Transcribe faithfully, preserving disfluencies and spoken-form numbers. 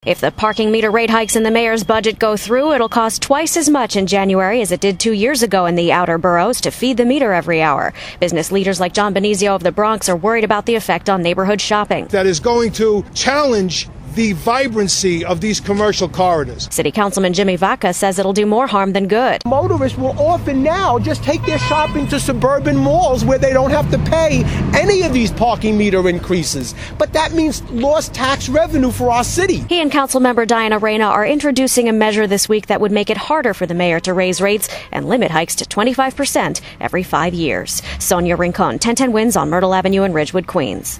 If the parking meter rate hikes in the mayor's budget go through, it'll cost twice as much in January as it did two years ago in the outer boroughs to feed the meter every hour. Business leaders like John Benizio of the Bronx are worried about the effect on neighborhood shopping. That is going to challenge the vibrancy of these commercial corridors. City Councilman Jimmy Vaca says it'll do more harm than good. Motorists will often now just take their shopping to suburban malls where they don't have to pay any of these parking meter increases. But that means lost tax revenue for our city. He and Councilmember Diana Reyna are introducing a measure this week that would make it harder for the mayor to raise rates and limit hikes to twenty-five percent every five years. Sonia Rincon, ten ten Wins on Myrtle Avenue in Ridgewood, Queens.